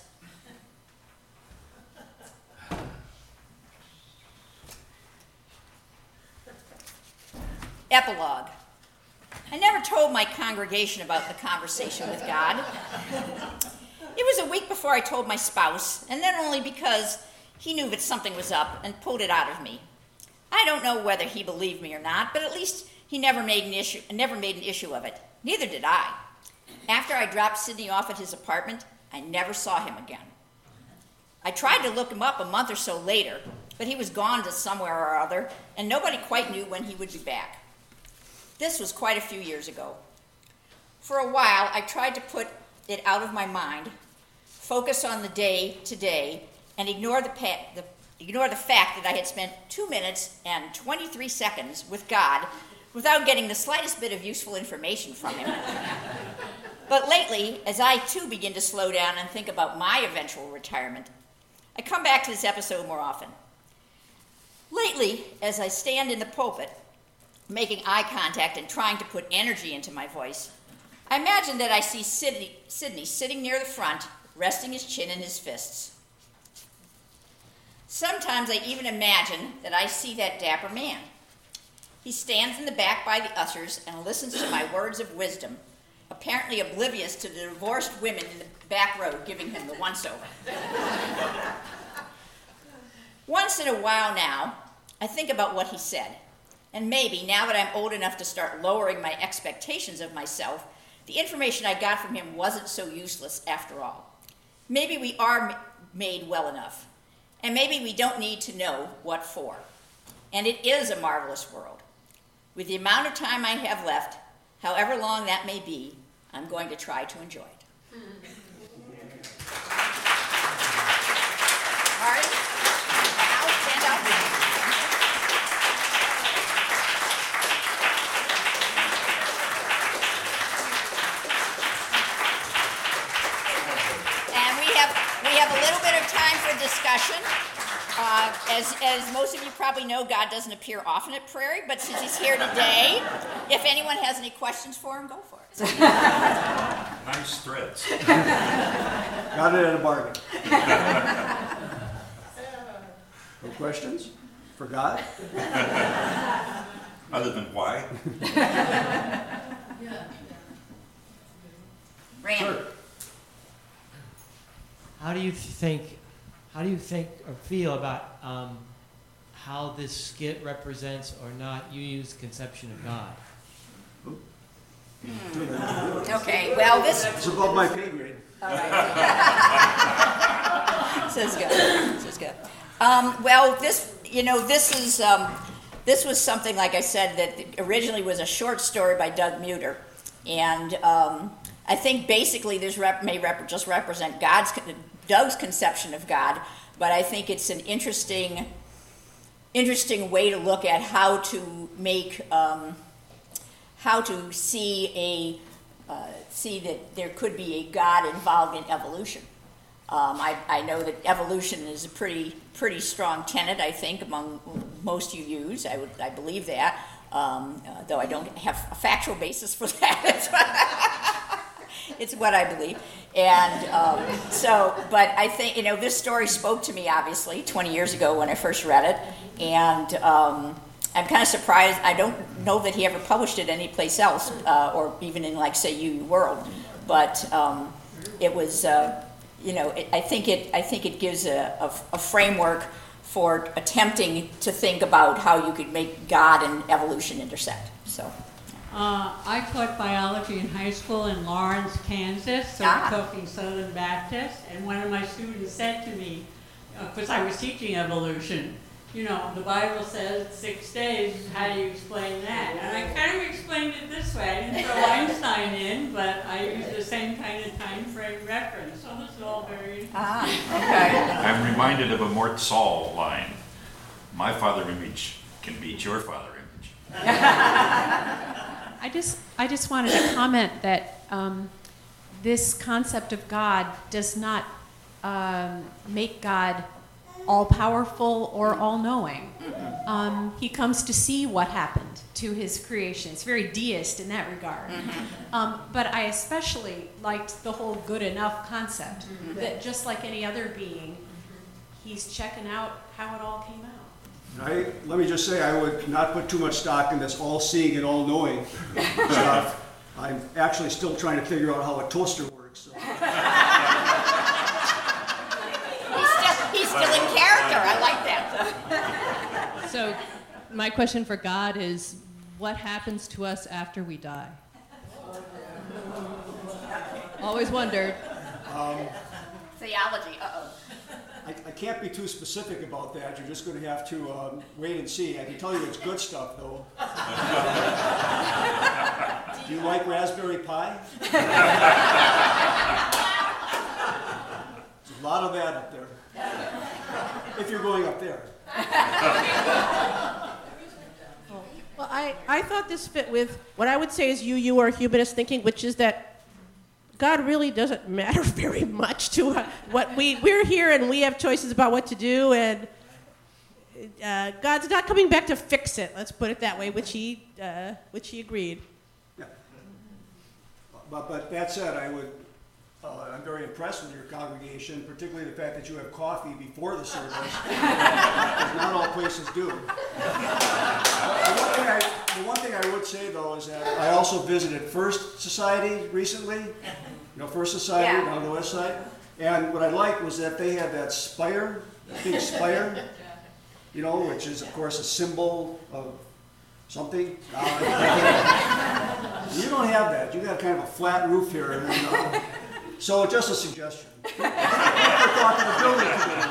Epilogue. I never told my congregation about the conversation with God. It was a week before I told my spouse, and then only because he knew that something was up and pulled it out of me. I don't know whether he believed me or not, but at least he never made an issue, never made an issue of it. Neither did I. After I dropped Sidney off at his apartment, I never saw him again. I tried to look him up a month or so later, but he was gone to somewhere or other, and nobody quite knew when he would be back. This was quite a few years ago. For a while, I tried to put it out of my mind, focus on the day today, and ignore the, pa- the, ignore the fact that I had spent two minutes and twenty-three seconds with God without getting the slightest bit of useful information from him. But lately, as I too begin to slow down and think about my eventual retirement, I come back to this episode more often. Lately, as I stand in the pulpit, making eye contact and trying to put energy into my voice, I imagine that I see Sidney, Sidney sitting near the front, resting his chin in his fists. Sometimes I even imagine that I see that dapper man. He stands in the back by the ushers and listens to my words of wisdom, apparently oblivious to the divorced women in the back row giving him the once-over. Once in a while now, I think about what he said, and maybe, now that I'm old enough to start lowering my expectations of myself, the information I got from him wasn't so useless after all. Maybe we are m- made well enough, and maybe we don't need to know what for. And it is a marvelous world. With the amount of time I have left, however long that may be, I'm going to try to enjoy it. Marty, Al, stand up. And we have we have a little bit of time for discussion. Uh, as, as most of you probably know, God doesn't appear often at Prairie, but since he's here today, if anyone has any questions for him, go for it. Nice threads. Got it at a bargain. No questions for God? Other than why? Randy. Sure. How do you think, how do you think or feel about um, how this skit represents or not you use conception of God? Hmm. Okay, well, this... It's above my pay grade. All right. This is good. This is good. Um, well, this, you know, this is, um, this was something, like I said, that originally was a short story by Doug Muter. And um, I think basically this rep- may rep- just represent God's, Doug's conception of God, but I think it's an interesting, interesting way to look at how to make, um, how to see a, uh, see that there could be a God involved in evolution. Um, I, I know that evolution is a pretty, pretty strong tenet, I think, among most you use. I would, I believe that, um, uh, though I don't have a factual basis for that. It's what I believe. And um, so, but I think, you know, this story spoke to me, obviously, twenty years ago when I first read it. And um, I'm kind of surprised. I don't know that he ever published it anyplace else, uh, or even in, like, say, U U World. but um, it was, uh, you know, it, I think it I think it gives a, a, a framework for attempting to think about how you could make God and evolution intersect. So. Uh, I taught biology in high school in Lawrence, Kansas, so Ah. we're talking Southern Baptist, and one of my students said to me, because I was teaching evolution, you know, the Bible says six days, how do you explain that? And I kind of explained it this way. I didn't throw Einstein in, but I used the same kind of time frame reference, so this is all very interesting. Ah, okay. I'm reminded of a Mort Saul line. My father image can beat your father image. I just, I just wanted to comment that um, this concept of God does not um, make God all-powerful or all-knowing. Um, he comes to see what happened to his creation. It's very deist in that regard. Um, but I especially liked the whole good enough concept, that just like any other being, he's checking out how it all came out. I, let me just say, I would not put too much stock in this all-seeing and all-knowing stuff. I'm actually still trying to figure out how a toaster works. So. He's still, he's still in character. I like that. So, my question for God is, what happens to us after we die? Always wondered. Um, Theology, uh-oh. I, I can't be too specific about that. You're just going to have to um, wait and see. I can tell you it's good stuff, though. Do you like raspberry pie? There's a lot of that up there. If you're going up there. Well, I, I thought this fit with what I would say is you, you are humanist thinking, which is that God really doesn't matter very much to uh, what we, we're here and we have choices about what to do, and uh, God's not coming back to fix it, let's put it that way, which he, uh, which he agreed. Yeah. But, but that said, I would, uh, I'm very impressed with your congregation, particularly the fact that you have coffee before the service, because not all places do. The one, thing I, the one thing I would say, though, is that I also visited First Society recently, you know, First Society Yeah. down the west side, and what I liked was that they had that spire, that big spire, you know, which is, of course, a symbol of something. Uh, you don't have that. You got kind of a flat roof here. And, uh, so just a suggestion. Talk to the building committee.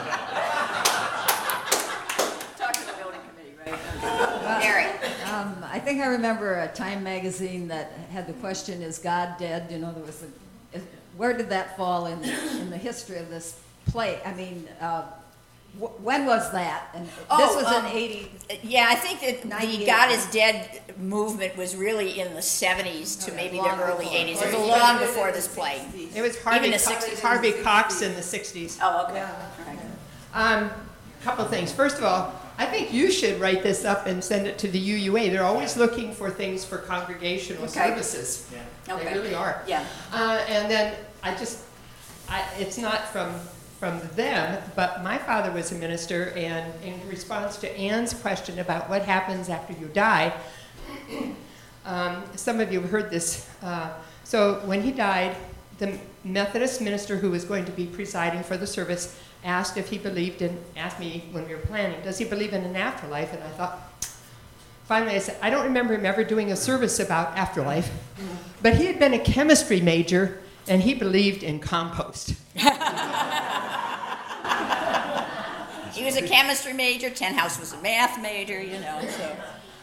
Talk to the building committee, right? Mary. Um, I think I remember a Time magazine that had the question, is God dead? You know, there was a, is, where did that fall in, in the history of this play? I mean, uh, w- when was that? And Oh, this was um, in eighty. Yeah, I think that the ninety-eight. God is Dead movement was really in the seventies to maybe the long early before. eighties. It was Right. long before this play. It was Harvey, Even the Co- sixties. Harvey Cox in the sixties. Oh, okay. Um, couple things. First of all, I think you should write this up and send it to the U U A. They're always looking for things for congregational Okay. services. They Okay. really are. Yeah. Uh, and then I just, I, it's not from from them, but my father was a minister, and in response to Ann's question about what happens after you die, um, some of you have heard this. Uh, so when he died, the Methodist minister who was going to be presiding for the service asked if he believed in, asked me when we were planning, does he believe in an afterlife? And I thought, finally I said, I don't remember him ever doing a service about afterlife, but he had been a chemistry major, and he believed in compost. He was a chemistry major, Ten House was a math major, you know, so.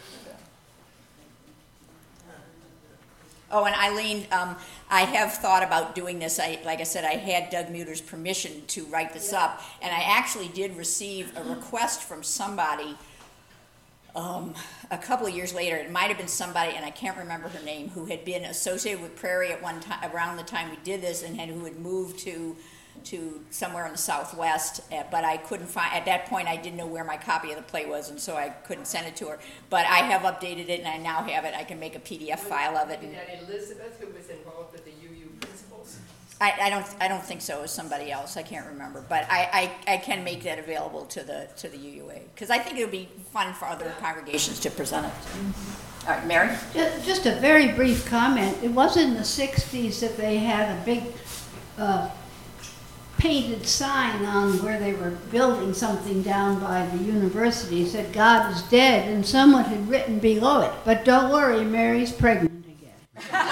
Oh, and Eileen, um, I have thought about doing this. I, like I said, I had Doug Muter's permission to write this up, and I actually did receive a request from somebody um, a couple of years later. It might have been somebody, and I can't remember her name, who had been associated with Prairie at one time, around the time we did this, and had, who had moved to to somewhere in the Southwest, uh, but I couldn't find, at that point I didn't know where my copy of the play was, and so I couldn't send it to her. But I have updated it, and I now have it. I can make a P D F file of it. And that Elizabeth, who was involved with the U U principals? I, I don't I don't think so. It was somebody else. I can't remember. But I, I, I can make that available to the to the U U A, because I think it would be fun for other congregations to present it. All right, Mary? Ju- Just a very brief comment. It was in the sixties that they had a big uh, painted sign on where they were building something down by the university. It said, "God is dead," and someone had written below it, "But don't worry, Mary's pregnant again."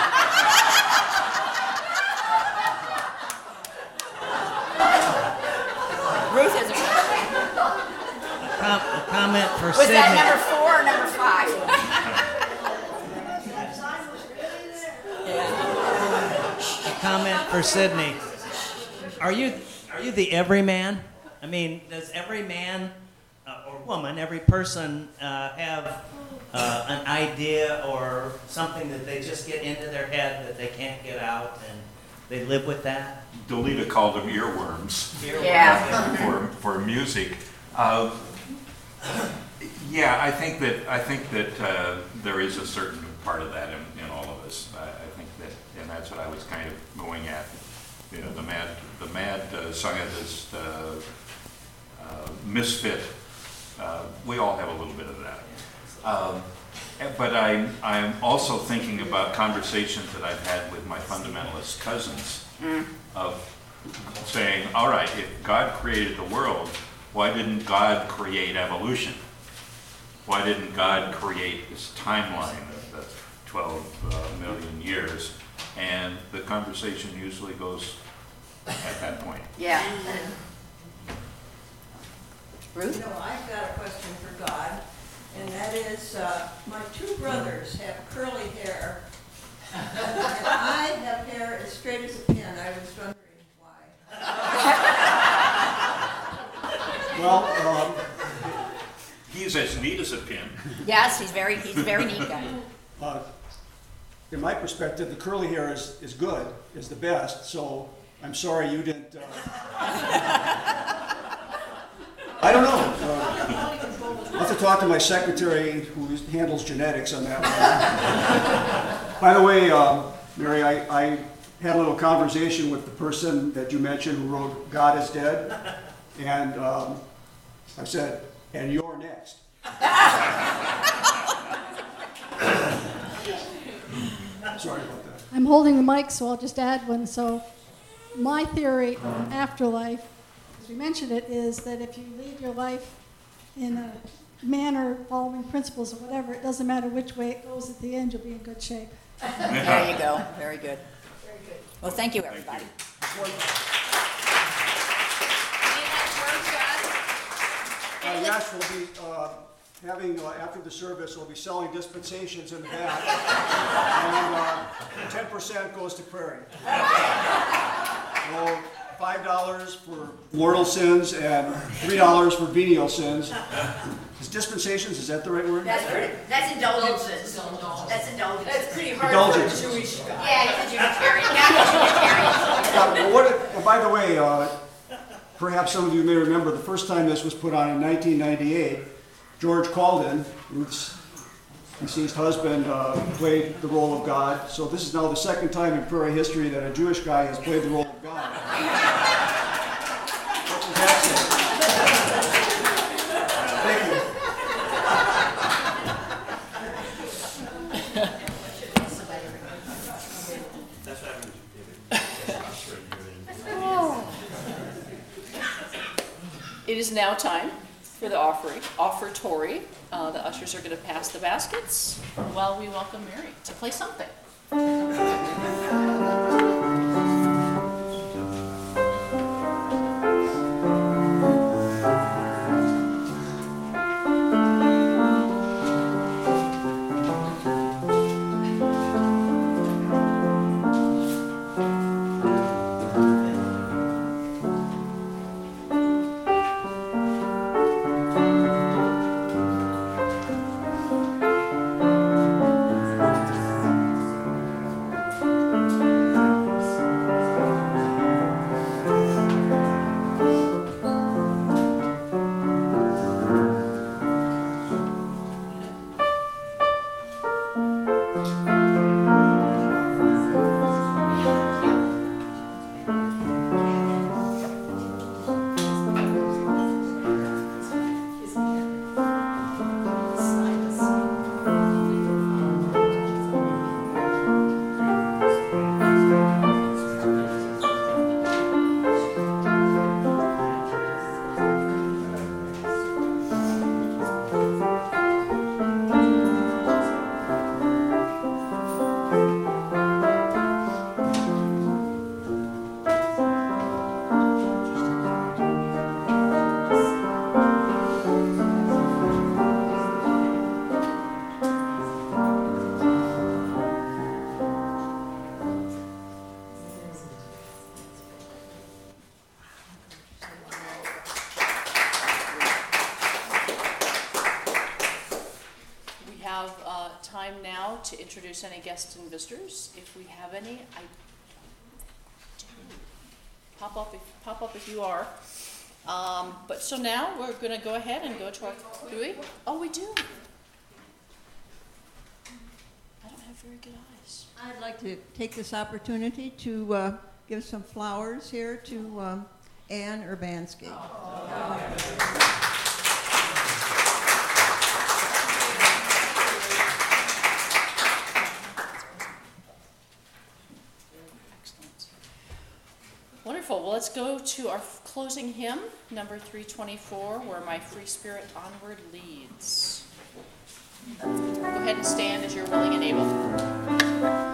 Ruth has a Com- a comment for Was Sydney. that number four or number five? A comment for Sydney. Are you are you the everyman? I mean, does every man uh, or woman, every person uh, have uh, an idea or something that they just get into their head that they can't get out, and they live with that? Delita called them earworms. Earworms. Yeah. for for music. Uh, yeah, I think that I think that uh, there is a certain part of that in, in all of us. I, I think that, and that's what I was kind of going at. You know, the mad the mad uh, scientist, uh, uh, misfit. Uh, we all have a little bit of that. Um, but I I'm also thinking about conversations that I've had with my fundamentalist cousins. Mm. Of saying, all right, if God created the world, why didn't God create evolution? Why didn't God create this timeline of the twelve uh, million years? And the conversation usually goes at that point. Yeah. Ruth? You know, I've got a question for God, and that is, uh, my two brothers have curly hair, and I have hair as straight as a pin. I was wondering why. Well, um, He's as neat as a pin. Yes, he's very, he's a very neat guy. uh, in my perspective, the curly hair is, is good, is the best, so I'm sorry you didn't. Uh, I don't know. Uh, I'll have to talk to my secretary who handles genetics on that one. By the way, um, Mary, I, I had a little conversation with the person that you mentioned who wrote "God is Dead," and um, I said, "And you're next." Sorry about that. I'm holding the mic, so I'll just add one. So, my theory on afterlife, as we mentioned it, is that if you lead your life in a manner following principles or whatever, it doesn't matter which way it goes, at the end you'll be in good shape. There you go. Very good. Very good. Well, thank you, everybody. Uh, yes, we'll be uh, having, uh, after the service, we'll be selling dispensations in the back. And uh, ten percent goes to Prairie. So five dollars for mortal sins and three dollars for venial sins. Is dispensations, is that the right word? That's pretty, that's indulgences. That's indulgences. That's pretty hard Indulgences. for a Jewish guy. Yeah, he's a Unitarian. Not a Unitarian. Yeah, well, what, and by the way, uh, perhaps some of you may remember the first time this was put on in nineteen ninety-eight, George Calden, Ruth's deceased husband, uh, played the role of God. So this is now the second time in Prairie history that a Jewish guy has played the role of God. What does that say? Thank you. It is now time for the offering, offertory. Uh, the ushers are going to pass the baskets while we welcome Mary to play something. to introduce any guests and visitors. If we have any, I do. Pop up if, pop up if you are. Um, but so now we're going to go ahead and go to our, do we? Oh, we do. I don't have very good eyes. I'd like to take this opportunity to uh, give some flowers here to um, Ann Urbanski. Wonderful. Well, let's go to our closing hymn, number three twenty-four, Where My Free Spirit Onward Leads. Go ahead and stand as you're willing and able.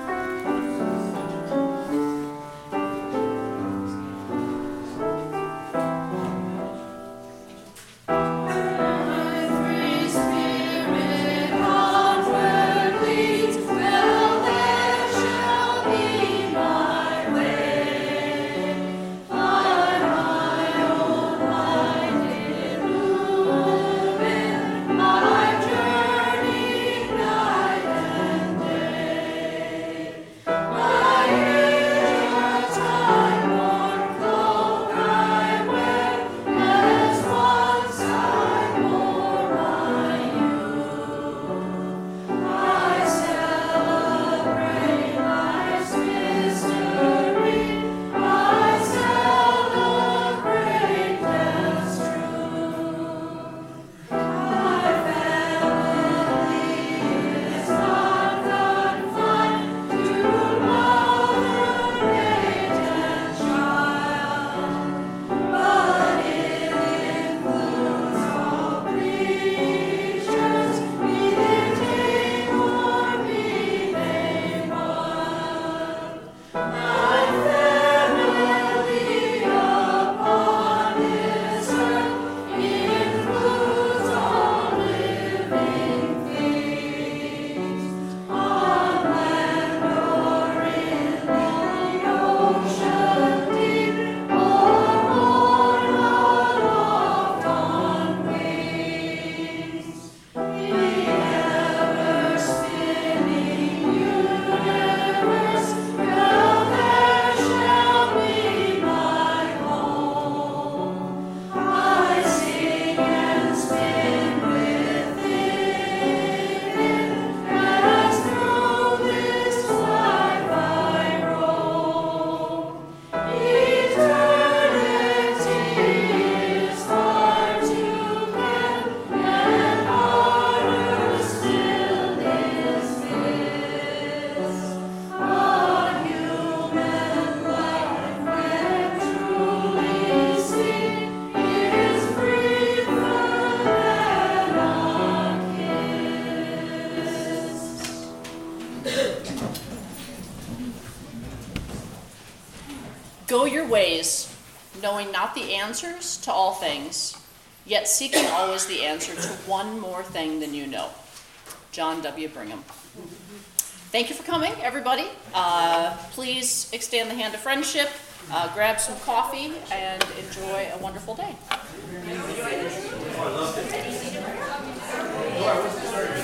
Go your ways, knowing not the answers to all things, yet seeking always the answer to one more thing than you know. John W. Brigham. Thank you for coming, everybody. Uh, please extend the hand of friendship, uh, grab some coffee, and enjoy a wonderful day.